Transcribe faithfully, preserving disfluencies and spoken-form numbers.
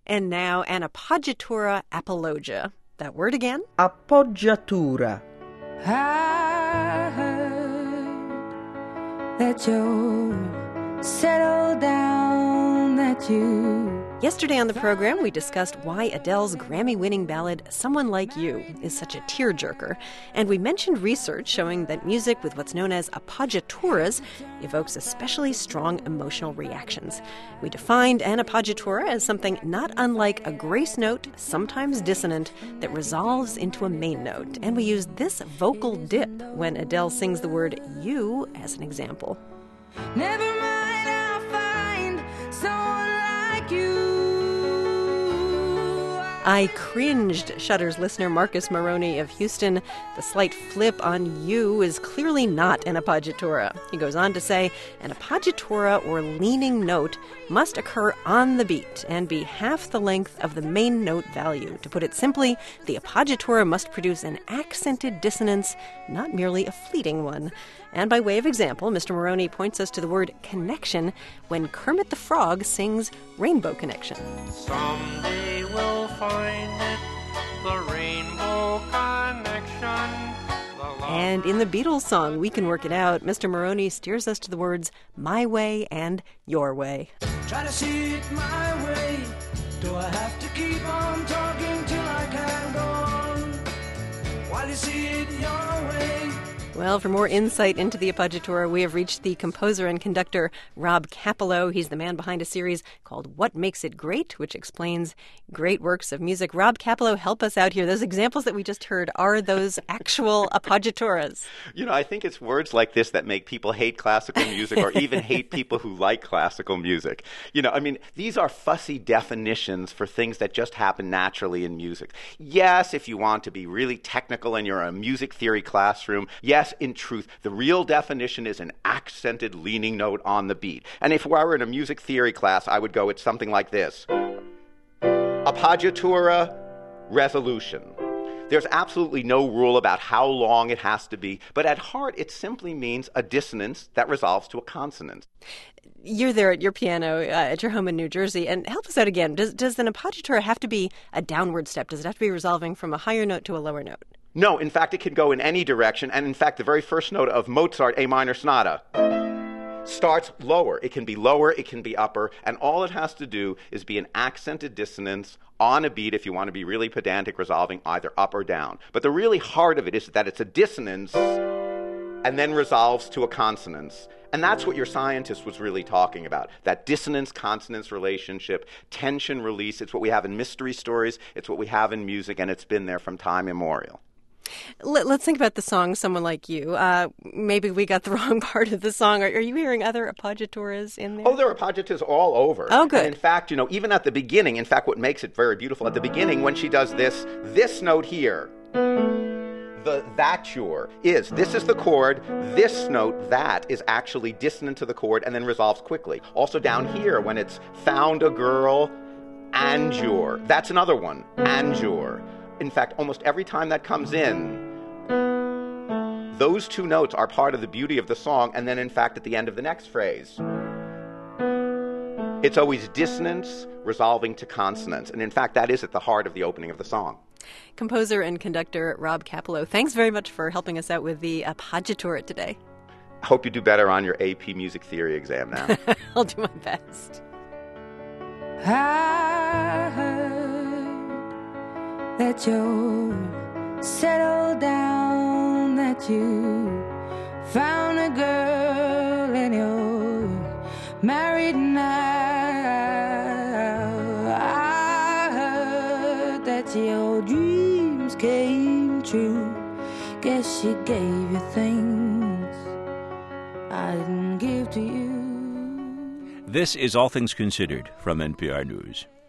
And now an appoggiatura apologia. That word again? Appoggiatura. I heard that you're settled down, that you... Yesterday on the program, we discussed why Adele's Grammy-winning ballad, Someone Like You, is such a tearjerker. And we mentioned research showing that music with what's known as appoggiaturas evokes especially strong emotional reactions. We defined an appoggiatura as something not unlike a grace note, sometimes dissonant, that resolves into a main note. And we used this vocal dip when Adele sings the word you as an example. Never mind, I'll find someone like you. I cringed, shudders listener Marcus Maroney of Houston. The slight flip on you is clearly not an appoggiatura. He goes on to say, an appoggiatura or leaning note must occur on the beat and be half the length of the main note value. To put it simply, the appoggiatura must produce an accented dissonance, not merely a fleeting one. And by way of example, Mister Maroney points us to the word connection when Kermit the Frog sings Rainbow Connection. Someday we'll find it, the rainbow connection. The And in the Beatles song, We Can Work It Out, Mister Maroney steers us to the words my way and your way. Try to see it my way. Do I have to keep on talking till I can go on? While you see it your way. Well, for more insight into the appoggiatura, we have reached the composer and conductor Rob Kappelow. He's the man behind a series called What Makes It Great, which explains great works of music. Rob Kappelow, help us out here. Those examples that we just heard, are those actual appoggiaturas? You know, I think it's words like this that make people hate classical music or even hate people who like classical music. You know, I mean, these are fussy definitions for things that just happen naturally in music. Yes, if you want to be really technical and you're in a music theory classroom, yes, in truth, the real definition is an accented leaning note on the beat. And if I were in a music theory class, I would go, it's something like this. Appoggiatura resolution. There's absolutely no rule about how long it has to be, but at heart, it simply means a dissonance that resolves to a consonant. You're there at your piano uh, at your home in New Jersey, and help us out again. Does, does an appoggiatura have to be a downward step? Does it have to be resolving from a higher note to a lower note? No, in fact, it can go in any direction. And in fact, the very first note of Mozart, A minor sonata, starts lower. It can be lower, it can be upper, and all it has to do is be an accented dissonance on a beat if you want to be really pedantic, resolving either up or down. But the really heart of it is that it's a dissonance and then resolves to a consonance. And that's what your scientist was really talking about, that dissonance-consonance relationship, tension release. It's what we have in mystery stories, it's what we have in music, and it's been there from time immemorial. Let's think about the song Someone Like You. Uh, maybe we got the wrong part of the song. Are, are you hearing other appoggiaturas in there? Oh, there are appoggiaturas all over. Oh, good. And in fact, you know, even at the beginning, in fact, what makes it very beautiful, at the beginning when she does this, this note here, the thature is, this is the chord, this note, that, is actually dissonant to the chord and then resolves quickly. Also down here, when it's found a girl, anjure, that's another one, anjure. In fact, almost every time that comes in, those two notes are part of the beauty of the song, and then, in fact, at the end of the next phrase, it's always dissonance resolving to consonance. And, in fact, that is at the heart of the opening of the song. Composer and conductor Rob Kappelow, thanks very much for helping us out with the appoggiatura today. I hope you do better on your A P music theory exam now. I'll do my best. I heard that you're settled down, that you found a girl and you're married now. I heard that your dreams came true. Guess she gave you things I didn't give to you. This is All Things Considered from N P R News.